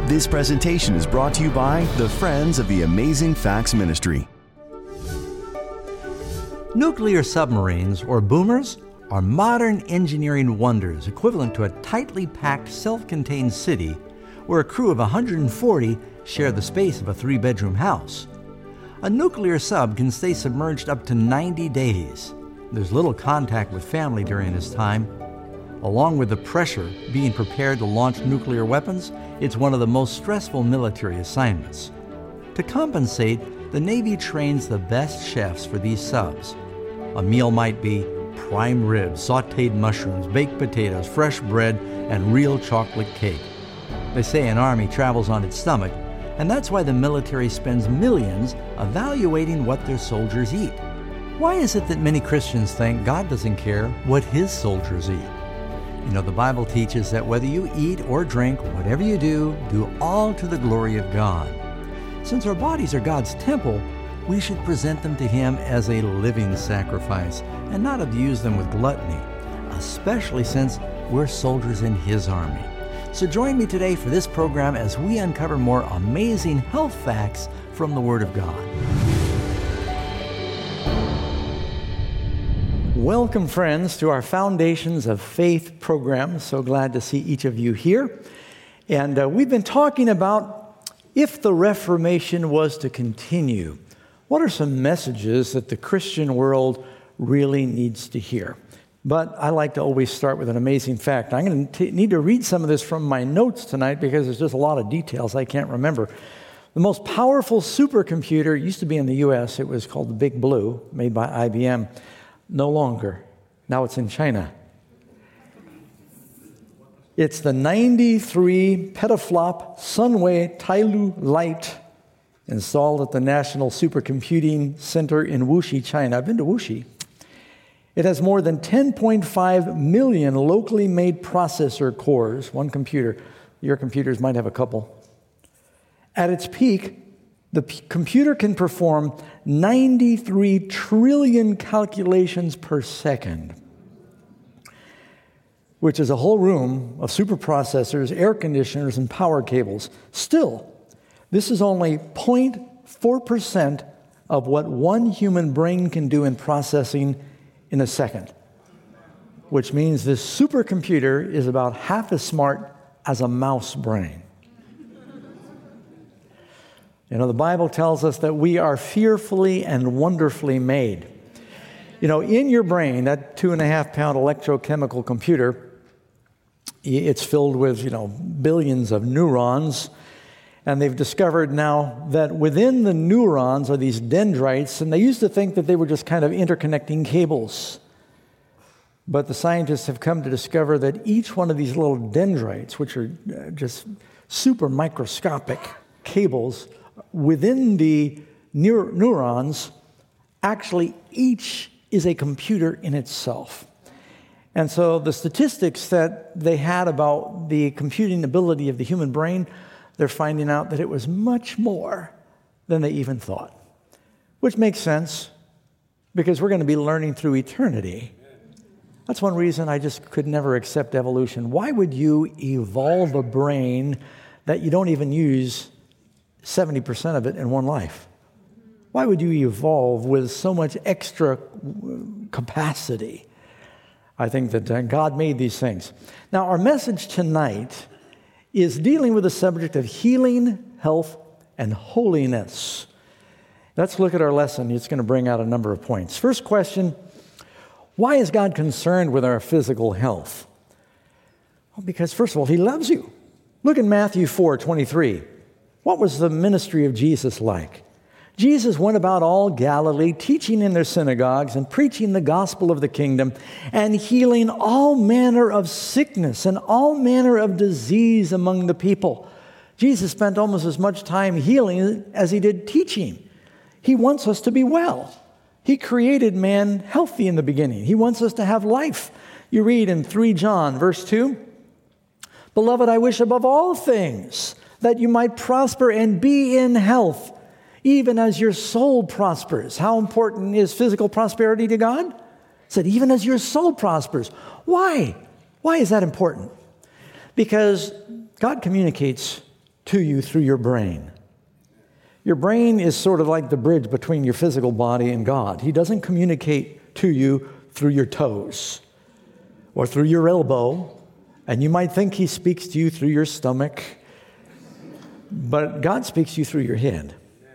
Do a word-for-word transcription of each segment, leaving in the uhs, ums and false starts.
This presentation is brought to you by the Friends of the Amazing Facts Ministry. Nuclear submarines, or boomers, are modern engineering wonders equivalent to a tightly packed, self-contained city where a crew of one hundred forty share the space of a three-bedroom house. A nuclear sub can stay submerged up to ninety days. There's little contact with family during this time. Along with the pressure being prepared to launch nuclear weapons, it's one of the most stressful military assignments. To compensate, the Navy trains the best chefs for these subs. A meal might be prime ribs, sautéed mushrooms, baked potatoes, fresh bread, and real chocolate cake. They say an army travels on its stomach, and that's why the military spends millions evaluating what their soldiers eat. Why is it that many Christians think God doesn't care what His soldiers eat? You know, the Bible teaches that whether you eat or drink, whatever you do, do all to the glory of God. Since our bodies are God's temple, we should present them to Him as a living sacrifice and not abuse them with gluttony, especially since we're soldiers in His army. So join me today for this program as we uncover more amazing health facts from the Word of God. Welcome, friends, to our Foundations of Faith program. So glad to see each of you here. And uh, we've been talking about if the Reformation was to continue, what are some messages that the Christian world really needs to hear? But I like to always start with an amazing fact. I'm going to need to read some of this from my notes tonight because there's just a lot of details I can't remember. The most powerful supercomputer used to be in the U S. It was called the Big Blue, made by I B M. No longer. Now it's in China. It's the ninety-three petaflop Sunway Tailu Lite installed at the National Supercomputing Center in Wuxi, China. I've been to Wuxi. It has more than ten point five million locally made processor cores, one computer. Your computers might have a couple. At its peak, the p- computer can perform ninety-three trillion calculations per second, which is a whole room of superprocessors, air conditioners, and power cables. Still, this is only zero point four percent of what one human brain can do in processing in a second, which means this supercomputer is about half as smart as a mouse brain. You know, the Bible tells us that we are fearfully and wonderfully made. You know, in your brain, that two and a half pound electrochemical computer, it's filled with, you know, billions of neurons. And they've discovered now that within the neurons are these dendrites, and they used to think that they were just kind of interconnecting cables. But the scientists have come to discover that each one of these little dendrites, which are just super microscopic cables, within the neur- neurons, actually each is a computer in itself. And so the statistics that they had about the computing ability of the human brain, they're finding out that it was much more than they even thought. Which makes sense, because we're going to be learning through eternity. That's one reason I just could never accept evolution. Why would you evolve a brain that you don't even use seventy percent of it in one life? Why would you evolve with so much extra capacity? I think that uh, God made these things. Now, our message tonight is dealing with the subject of healing, health, and holiness. Let's look at our lesson. It's going to bring out a number of points. First question, why is God concerned with our physical health? Well, because, first of all, He loves you. Look at Matthew four twenty-three. What was the ministry of Jesus like? Jesus went about all Galilee, teaching in their synagogues and preaching the gospel of the kingdom and healing all manner of sickness and all manner of disease among the people. Jesus spent almost as much time healing as He did teaching. He wants us to be well. He created man healthy in the beginning. He wants us to have life. You read in three John, verse two, "Beloved, I wish above all things that you might prosper and be in health, even as your soul prospers." How important is physical prosperity to God? It said, even as your soul prospers. Why? Why is that important? Because God communicates to you through your brain. Your brain is sort of like the bridge between your physical body and God. He doesn't communicate to you through your toes or through your elbow, and you might think he speaks to you through your stomach, but God speaks to you through your head.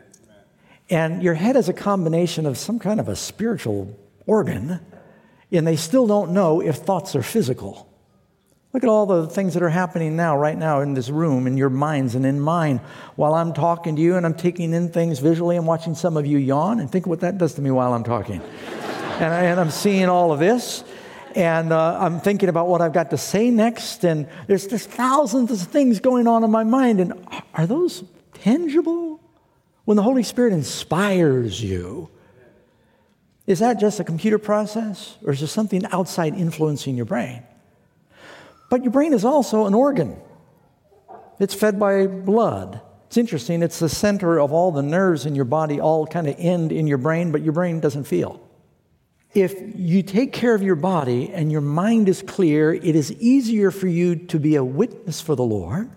And your head is a combination of some kind of a spiritual organ, and they still don't know if thoughts are physical. Look at all the things that are happening now, right now in this room, in your minds and in mine. While I'm talking to you and I'm taking in things visually, I'm watching some of you yawn, and think what that does to me while I'm talking. and, I, and I'm seeing all of this, and uh, I'm thinking about what I've got to say next, and there's just thousands of things going on in my mind, and are those tangible? When the Holy Spirit inspires you, is that just a computer process, or is there something outside influencing your brain? But your brain is also an organ. It's fed by blood. It's interesting. It's the center of all the nerves in your body, all kind of end in your brain, but your brain doesn't feel. If you take care of your body and your mind is clear, it is easier for you to be a witness for the Lord.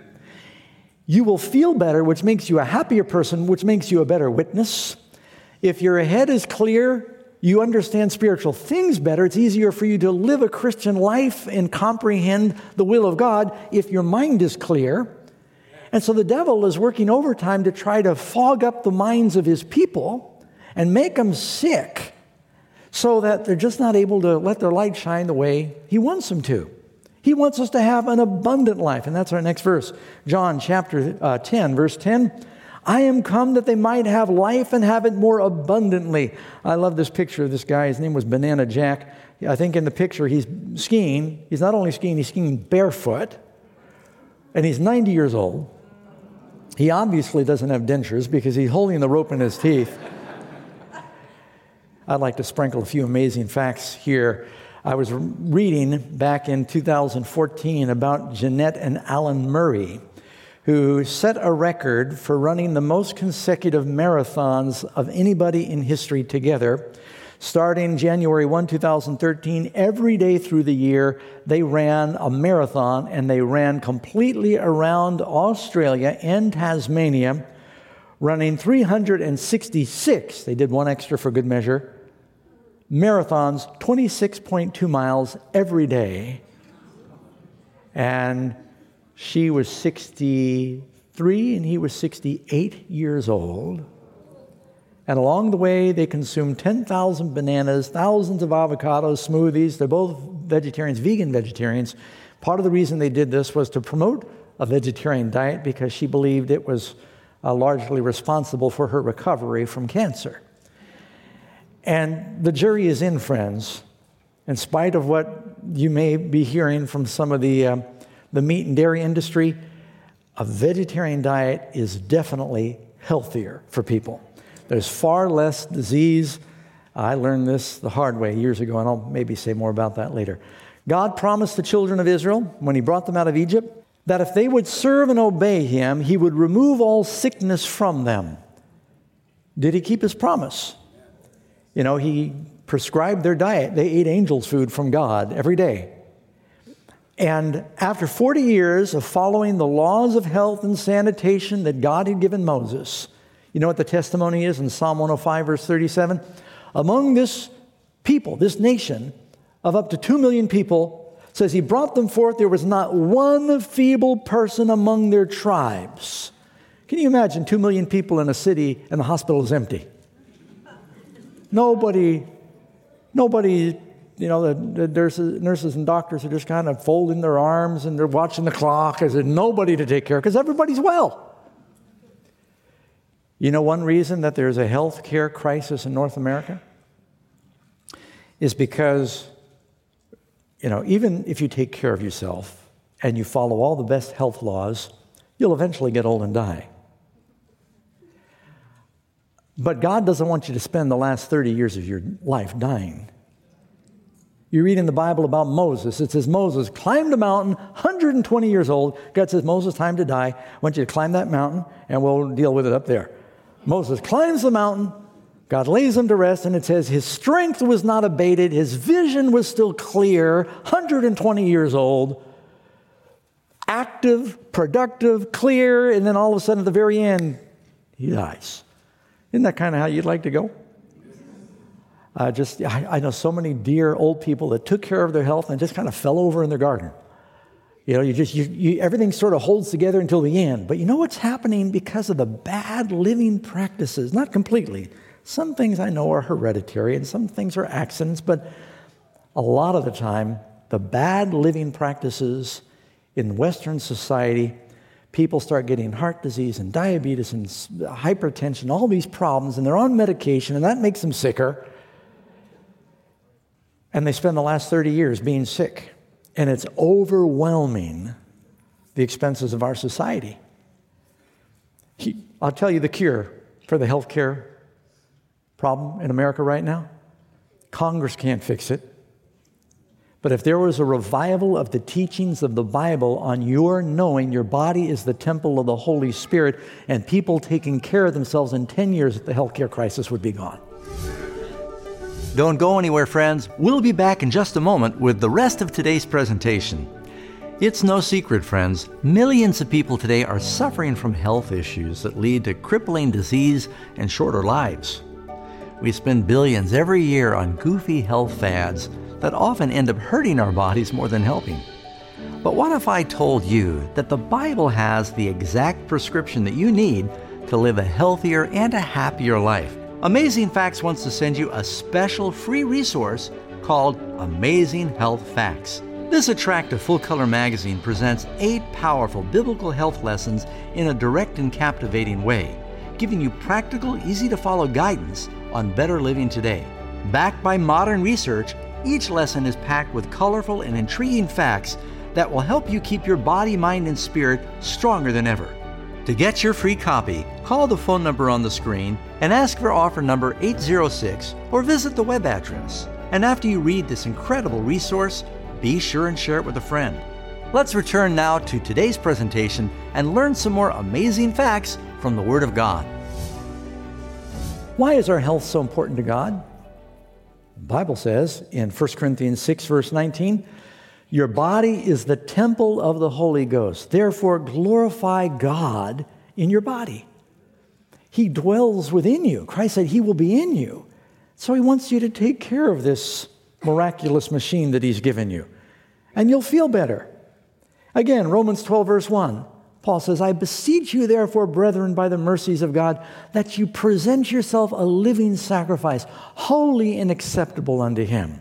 You will feel better, which makes you a happier person, which makes you a better witness. If your head is clear, you understand spiritual things better. It's easier for you to live a Christian life and comprehend the will of God if your mind is clear. And so the devil is working overtime to try to fog up the minds of his people and make them sick so that they're just not able to let their light shine the way he wants them to. He wants us to have an abundant life. And that's our next verse. John chapter uh, ten, verse ten. I am come that they might have life and have it more abundantly. I love this picture of this guy. His name was Banana Jack. I think in the picture he's skiing. He's not only skiing, he's skiing barefoot. And he's ninety years old. He obviously doesn't have dentures because he's holding the rope in his teeth. I'd like to sprinkle a few amazing facts here. I was reading back in two thousand fourteen about Jeanette and Alan Murray, who set a record for running the most consecutive marathons of anybody in history together. Starting January first, two thousand thirteen, every day through the year, they ran a marathon, and they ran completely around Australia and Tasmania, running three hundred sixty-six, they did one extra for good measure, marathons, twenty-six point two miles every day. And she was sixty-three and he was sixty-eight years old. And along the way, they consumed ten thousand bananas, thousands of avocados, smoothies. They're both vegetarians, vegan vegetarians. Part of the reason they did this was to promote a vegetarian diet because she believed it was uh, largely responsible for her recovery from cancer. And the jury is in, friends. In spite of what you may be hearing from some of the uh, the meat and dairy industry, a vegetarian diet is definitely healthier for people. There's far less disease. I learned this the hard way years ago, and I'll maybe say more about that later. God promised the children of Israel, when he brought them out of Egypt, that if they would serve and obey him, he would remove all sickness from them. Did he keep his promise? You know, he prescribed their diet. They ate angels' food from God every day. And after forty years of following the laws of health and sanitation that God had given Moses, you know what the testimony is in Psalm one oh five, verse thirty-seven? Among this people, this nation of up to two million people, says he brought them forth. There was not one feeble person among their tribes. Can you imagine two million people in a city and the hospital is empty? Nobody, nobody, you know, the, the nurses, nurses and doctors are just kind of folding their arms and they're watching the clock. There's nobody to take care of because everybody's well. You know one reason that there's a health care crisis in North America is because, you know, even if you take care of yourself and you follow all the best health laws, you'll eventually get old and die. But God doesn't want you to spend the last thirty years of your life dying. You read in the Bible about Moses. It says Moses climbed a mountain, one hundred twenty years old. God says, Moses, time to die. I want you to climb that mountain, and we'll deal with it up there. Moses climbs the mountain. God lays him to rest, and it says his strength was not abated. His vision was still clear, one hundred twenty years old. active, productive, clear, and then all of a sudden at the very end, he dies. Isn't that kind of how you'd like to go? Uh, just I, I know so many dear old people that took care of their health and just kind of fell over in their garden. You know, you just you, you, everything sort of holds together until the end. But you know what's happening because of the bad living practices? Not completely. Some things I know are hereditary and some things are accidents, but a lot of the time, the bad living practices in Western society, people start getting heart disease and diabetes and hypertension, all these problems, and they're on medication, and that makes them sicker. And they spend the last thirty years being sick. And it's overwhelming the expenses of our society. He, I'll tell you the cure for the healthcare problem in America right now. Congress can't fix it. But if there was a revival of the teachings of the Bible on your knowing your body is the temple of the Holy Spirit and people taking care of themselves, in ten years, the healthcare crisis would be gone. Don't go anywhere, friends. We'll be back in just a moment with the rest of today's presentation. It's no secret, friends, millions of people today are suffering from health issues that lead to crippling disease and shorter lives. We spend billions every year on goofy health fads that often end up hurting our bodies more than helping. But what if I told you that the Bible has the exact prescription that you need to live a healthier and a happier life? Amazing Facts wants to send you a special free resource called Amazing Health Facts. This attractive full-color magazine presents eight powerful biblical health lessons in a direct and captivating way, giving you practical, easy-to-follow guidance on better living today. Backed by modern research, each lesson is packed with colorful and intriguing facts that will help you keep your body, mind, and spirit stronger than ever. To get your free copy, call the phone number on the screen and ask for offer number eight zero six or visit the web address. And after you read this incredible resource, be sure and share it with a friend. Let's return now to today's presentation and learn some more amazing facts from the Word of God. Why is our health so important to God? The Bible says in First Corinthians six, verse nineteen, your body is the temple of the Holy Ghost. Therefore, glorify God in your body. He dwells within you. Christ said he will be in you. So he wants you to take care of this miraculous machine that he's given you. And you'll feel better. Again, Romans twelve, verse one, Paul says, I beseech you, therefore, brethren, by the mercies of God, that you present yourself a living sacrifice, holy and acceptable unto him.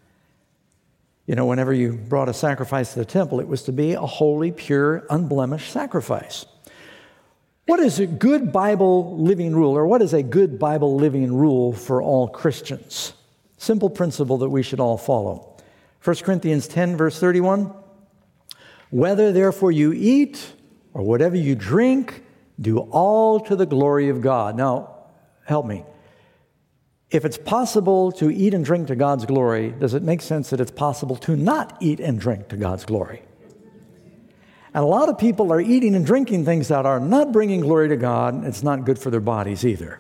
You know, whenever you brought a sacrifice to the temple, it was to be a holy, pure, unblemished sacrifice. What is a good Bible living rule, or what is a good Bible living rule for all Christians? Simple principle that we should all follow. First Corinthians ten, verse thirty-one, whether therefore you eat or whatever you drink, do all to the glory of God. Now, help me. If it's possible to eat and drink to God's glory, does it make sense that it's possible to not eat and drink to God's glory? And a lot of people are eating and drinking things that are not bringing glory to God. It's not good for their bodies either.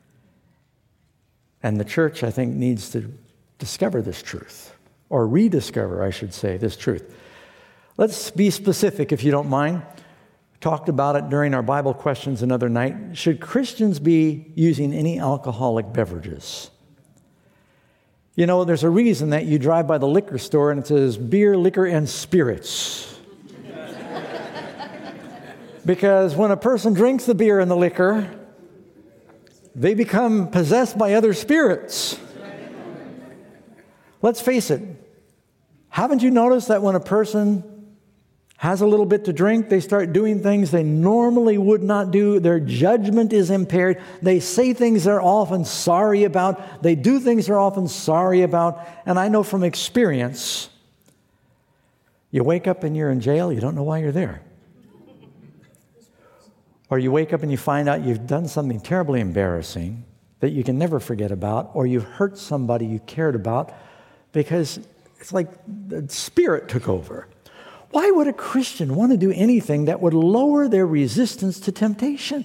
And the church, I think, needs to discover this truth, or rediscover, I should say, this truth. Let's be specific, if you don't mind. Talked about it during our Bible questions another night. Should Christians be using any alcoholic beverages? You know, there's a reason that you drive by the liquor store and it says beer, liquor, and spirits. Because when a person drinks the beer and the liquor, they become possessed by other spirits. Let's face it. Haven't you noticed that when a person has a little bit to drink, they start doing things they normally would not do. Their judgment is impaired. They say things they're often sorry about. They do things they're often sorry about. And I know from experience, you wake up and you're in jail, you don't know why you're there. Or you wake up and you find out you've done something terribly embarrassing that you can never forget about, or you've hurt somebody you cared about because it's like the spirit took over. Why would a Christian want to do anything that would lower their resistance to temptation?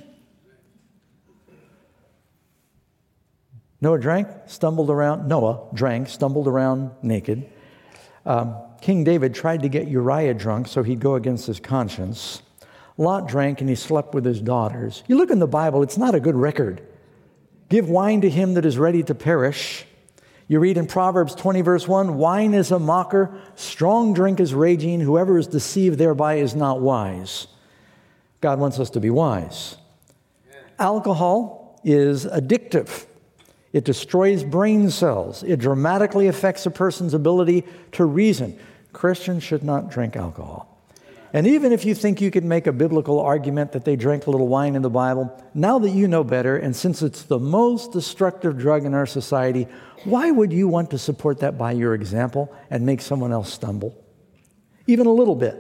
Noah drank, stumbled around. Noah drank, stumbled around naked. Um, King David tried to get Uriah drunk so he'd go against his conscience. Lot drank and he slept with his daughters. You look in the Bible, it's not a good record. Give wine to him that is ready to perish. You read in Proverbs twenty, verse one, wine is a mocker, strong drink is raging, whoever is deceived thereby is not wise. God wants us to be wise. Alcohol is addictive. It destroys brain cells. It dramatically affects a person's ability to reason. Christians should not drink alcohol. And even if you think you could make a biblical argument that they drank a little wine in the Bible, now that you know better, and since it's the most destructive drug in our society, why would you want to support that by your example and make someone else stumble? Even a little bit.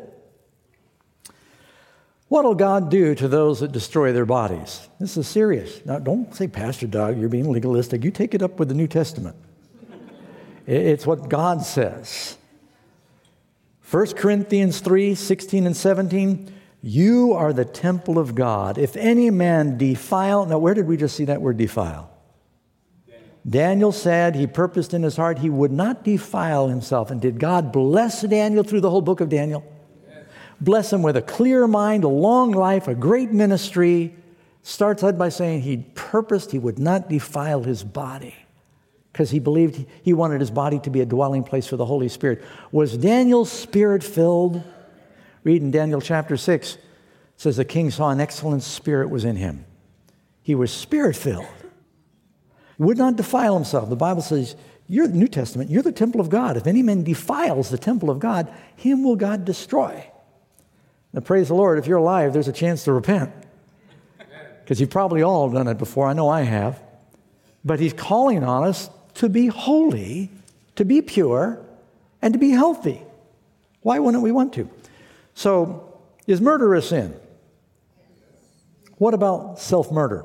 What will God do to those that destroy their bodies? This is serious. Now, don't say, Pastor Doug, you're being legalistic. You take it up with the New Testament. It's what God says. First Corinthians three, sixteen and seventeen, you are the temple of God. If any man defile, now where did we just see that word defile? Daniel. Daniel said he purposed in his heart he would not defile himself. And did God bless Daniel through the whole book of Daniel? Yes. Bless him with a clear mind, a long life, a great ministry. Starts out by saying he purposed he would not defile his body, because he believed he wanted his body to be a dwelling place for the Holy Spirit. Was Daniel spirit-filled? Read in Daniel chapter six. It says the king saw an excellent spirit was in him. He was spirit-filled. Would not defile himself. The Bible says, you're the New Testament, you're the temple of God. If any man defiles the temple of God, him will God destroy. Now praise the Lord, if you're alive, there's a chance to repent. Because you've probably all done it before. I know I have. But he's calling on us to be holy, to be pure, and to be healthy. Why wouldn't we want to? So, is murder a sin? What about self-murder?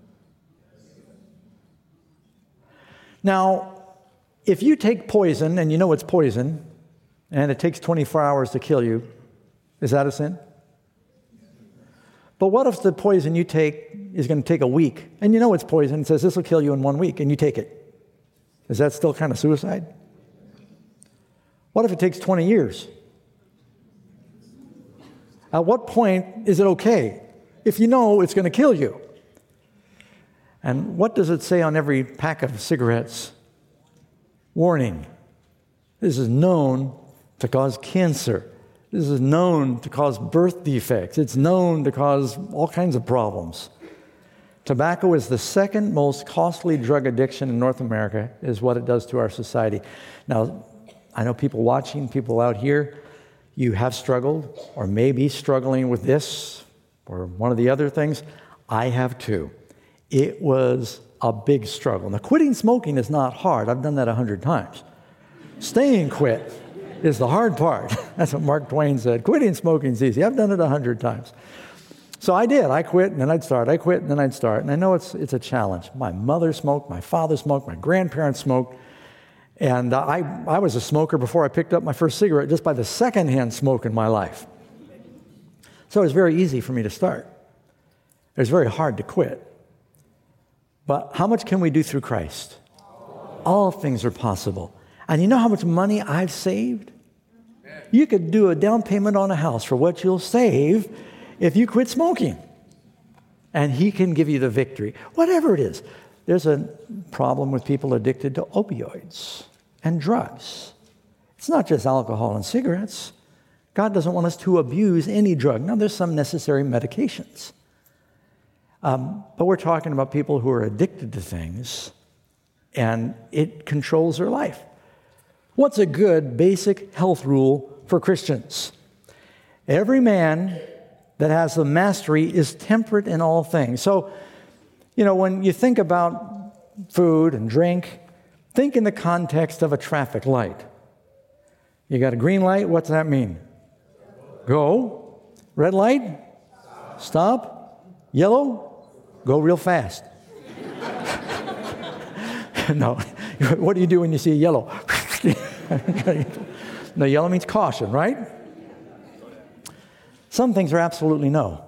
Now, if you take poison, and you know it's poison, and it takes twenty-four hours to kill you, is that a sin? But what if the poison you take is going to take a week, and you know it's poison, it says this will kill you in one week, and you take it? Is that still kind of suicide? What if it takes twenty years? At what point is it okay if you know it's going to kill you? And what does it say on every pack of cigarettes? Warning. This is known to cause cancer. This is known to cause birth defects. It's known to cause all kinds of problems. Tobacco is the second most costly drug addiction in North America, is what it does to our society. Now, I know people watching, people out here, you have struggled or may be struggling with this or one of the other things. I have too. It was a big struggle. Now, quitting smoking is not hard. I've done that a hundred times. Staying quit is the hard part. That's what Mark Twain said. Quitting smoking is easy. I've done it a hundred times. So I did. I quit, and then I'd start. I quit, and then I'd start. And I know it's it's a challenge. My mother smoked. My father smoked. My grandparents smoked. And uh, I, I was a smoker before I picked up my first cigarette, just by the secondhand smoke in my life. So it was very easy for me to start. It was very hard to quit. But how much can we do through Christ? All things are possible. And you know how much money I've saved? You could do a down payment on a house for what you'll save if you quit smoking. And he can give you the victory. Whatever it is. There's a problem with people addicted to opioids and drugs. It's not just alcohol and cigarettes. God doesn't want us to abuse any drug. Now, there's some necessary medications. Um, but we're talking about people who are addicted to things, and it controls their life. What's a good basic health rule for Christians? Every man that has the mastery is temperate in all things. So, you know, when you think about food and drink, think in the context of a traffic light. You got a green light, what's that mean? Go. Red light? Stop. Yellow? Go real fast. No. What do you do when you see a yellow? No, yellow means caution, right? Some things are absolutely no.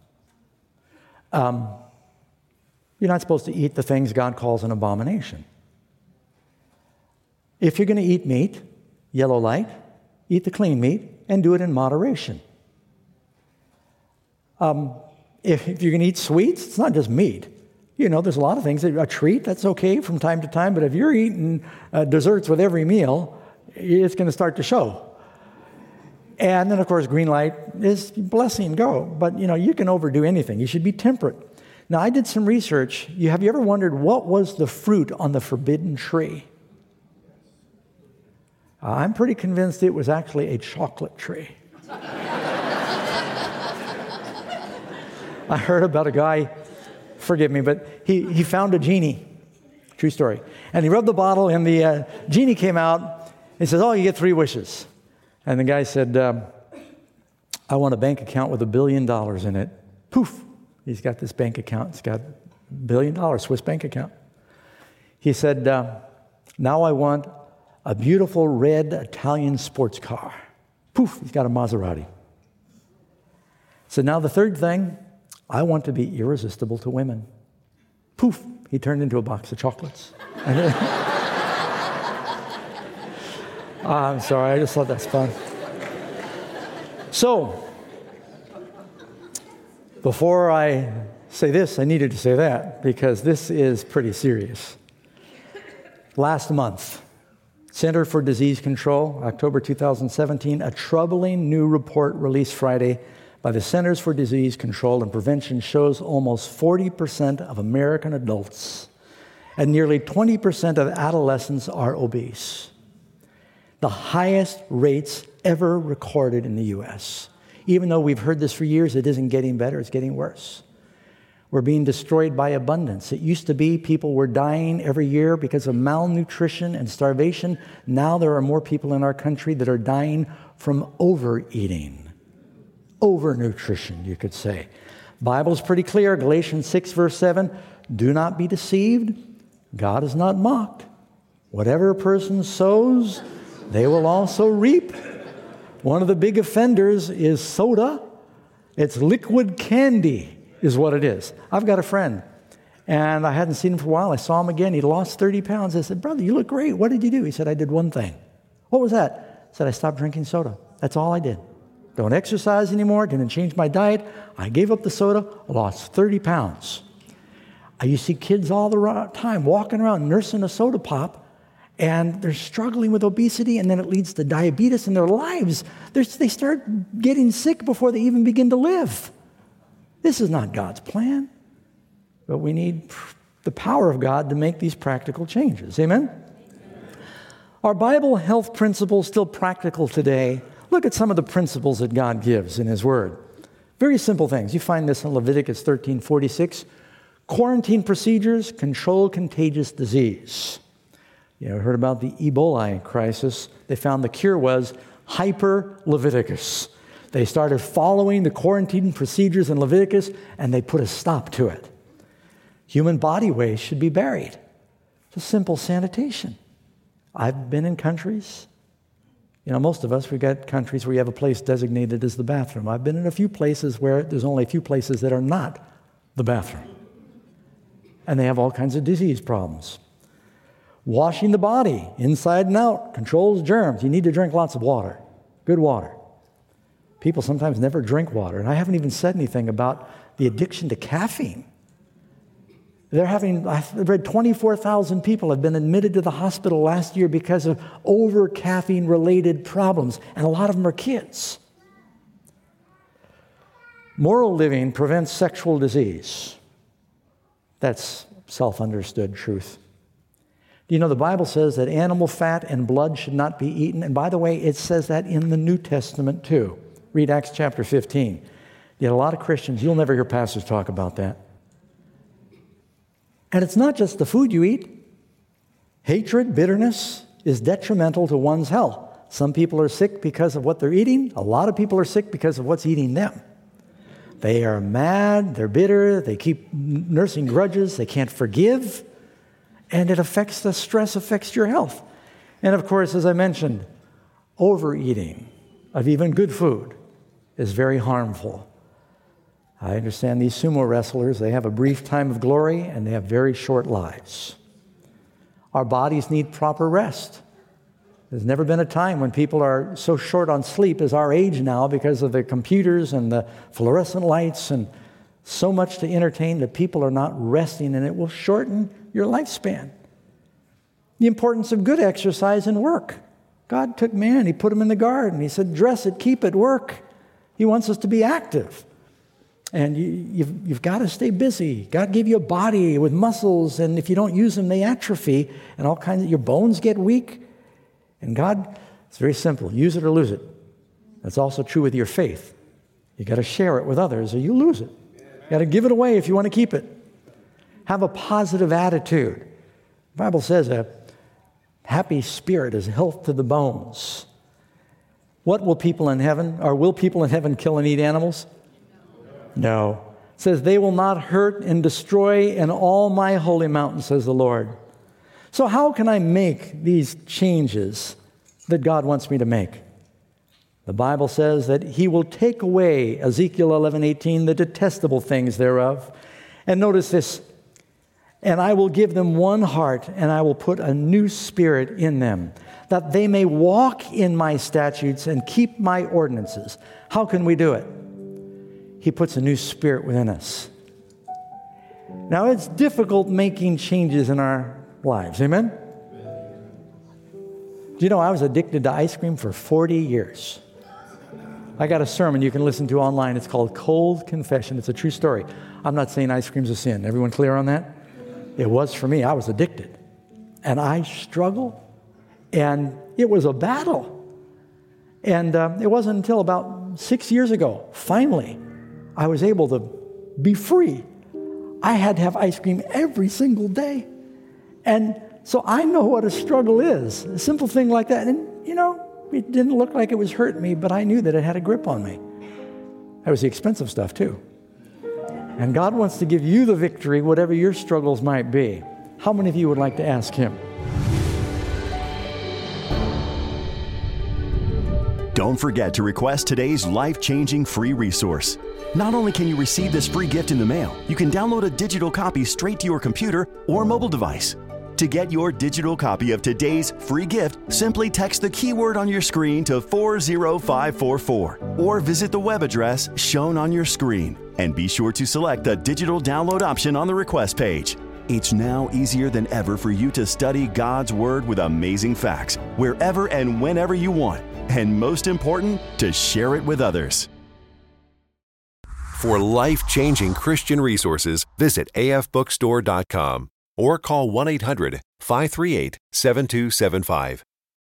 Um, you're not supposed to eat the things God calls an abomination. If you're going to eat meat, yellow light, eat the clean meat, and do it in moderation. Um, if, if you're going to eat sweets, it's not just meat. You know, there's a lot of things. A treat, that's okay from time to time, but if you're eating uh, desserts with every meal, it's going to start to show. And then, of course, green light is blessing, go. But, you know, you can overdo anything. You should be temperate. Now, I did some research. You, have you ever wondered what was the fruit on the forbidden tree? Uh, I'm pretty convinced it was actually a chocolate tree. I heard about a guy, forgive me, but he, he found a genie. True story. And he rubbed the bottle, and the uh, genie came out. He says, oh, you get three wishes. And the guy said, um, I want a bank account with a billion dollars in it. Poof. He's got this bank account. It's got a billion dollars, Swiss bank account. He said, uh, now I want a beautiful red Italian sports car. Poof. He's got a Maserati. So now the third thing, I want to be irresistible to women. Poof, he turned into a box of chocolates. uh, I'm sorry, I just thought that's fun. So, before I say this, I needed to say that, because this is pretty serious. Last month, Center for Disease Control, October two thousand seventeen, a troubling new report released Friday by the Centers for Disease Control and Prevention shows almost forty percent of American adults and nearly twenty percent of adolescents are obese. The highest rates ever recorded in the U S. Even though we've heard this for years, it isn't getting better, it's getting worse. We're being destroyed by abundance. It used to be people were dying every year because of malnutrition and starvation. Now there are more people in our country that are dying from overeating. Overnutrition, you could say. Bible's pretty clear. Galatians six, verse seven, do not be deceived. God is not mocked. Whatever a person sows, they will also reap. One of the big offenders is soda. It's liquid candy is what it is. I've got a friend, and I hadn't seen him for a while. I saw him again. He lost thirty pounds. I said, brother, you look great. What did you do? He said, I did one thing. What was that? I said, I stopped drinking soda. That's all I did. Don't exercise anymore, didn't change my diet. I gave up the soda, lost thirty pounds. I used to see kids all the time walking around nursing a soda pop, and they're struggling with obesity, and then it leads to diabetes in their lives. They're, they start getting sick before they even begin to live. This is not God's plan, but we need the power of God to make these practical changes. Amen? Are Bible health principles still practical today? Look at some of the principles that God gives in His Word. Very simple things. You find this in Leviticus thirteen forty-six. Quarantine procedures control contagious disease. You know, heard about the Ebola crisis. They found the cure was Hyper Leviticus. They started following the quarantine procedures in Leviticus, and they put a stop to it. Human body waste should be buried. It's a simple sanitation. I've been in countries. You know, most of us, we've got countries where you have a place designated as the bathroom. I've been in a few places where there's only a few places that are not the bathroom. And they have all kinds of disease problems. Washing the body inside and out controls germs. You need to drink lots of water, good water. People sometimes never drink water. And I haven't even said anything about the addiction to caffeine. They're having, I've read twenty-four thousand people have been admitted to the hospital last year because of over caffeine-related problems, and a lot of them are kids. Moral living prevents sexual disease. That's self-understood truth. Do you know the Bible says that animal fat and blood should not be eaten? And by the way, it says that in the New Testament too. Read Acts chapter fifteen. Yet a lot of Christians, you'll never hear pastors talk about that. And it's not just the food you eat. Hatred, bitterness is detrimental to one's health. Some people are sick because of what they're eating. A lot of people are sick because of what's eating them. They are mad, they're bitter, they keep nursing grudges, they can't forgive, and it affects, the stress affects your health. And of course, as I mentioned, overeating of even good food is very harmful. I understand these sumo wrestlers, they have a brief time of glory and they have very short lives. Our bodies need proper rest. There's never been a time when people are so short on sleep as our age now because of the computers and the fluorescent lights and so much to entertain that people are not resting, and it will shorten your lifespan. The importance of good exercise and work. God took man, he put him in the garden. He said, dress it, keep it, work. He wants us to be active. And you, you've, you've got to stay busy. God gave you a body with muscles, and if you don't use them, they atrophy, and all kinds of, your bones get weak. And God, it's very simple. Use it or lose it. That's also true with your faith. You got to share it with others, or you lose it. You got to give it away if you want to keep it. Have a positive attitude. The Bible says a happy spirit is health to the bones. What will people in heaven, or will people in heaven kill and eat animals? No. It says, they will not hurt and destroy in all my holy mountain, says the Lord. So how can I make these changes that God wants me to make? The Bible says that he will take away, Ezekiel eleven eighteen, the detestable things thereof. And notice this, and I will give them one heart, and I will put a new spirit in them, that they may walk in my statutes and keep my ordinances. How can we do it? He puts a new spirit within us. Now, it's difficult making changes in our lives. Amen? Do you know I was addicted to ice cream for forty years? I got a sermon you can listen to online. It's called Cold Confession. It's a true story. I'm not saying ice cream's a sin. Everyone clear on that? It was for me. I was addicted. And I struggled. And it was a battle. And um, it wasn't until about six years ago, finally, I was able to be free. I had to have ice cream every single day. And so I know what a struggle is. A simple thing like that. And, you know, it didn't look like it was hurting me, but I knew that it had a grip on me. That was the expensive stuff, too. And God wants to give you the victory, whatever your struggles might be. How many of you would like to ask him? Don't forget to request today's life-changing free resource. Not only can you receive this free gift in the mail, you can download a digital copy straight to your computer or mobile device. To get your digital copy of today's free gift, simply text the keyword on your screen to four zero five four four or visit the web address shown on your screen. And be sure to select the digital download option on the request page. It's now easier than ever for you to study God's Word with amazing facts wherever and whenever you want. And most important, to share it with others. For life-changing Christian resources, visit a f bookstore dot com or call one eight hundred five three eight seven two seven five.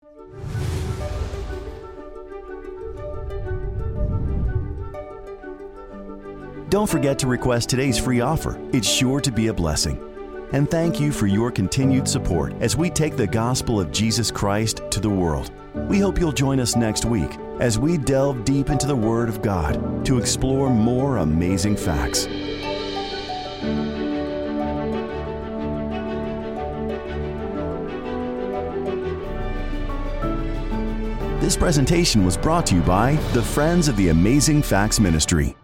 Don't forget to request today's free offer. It's sure to be a blessing. And thank you for your continued support as we take the gospel of Jesus Christ to the world. We hope you'll join us next week as we delve deep into the Word of God to explore more amazing facts. This presentation was brought to you by the Friends of the Amazing Facts Ministry.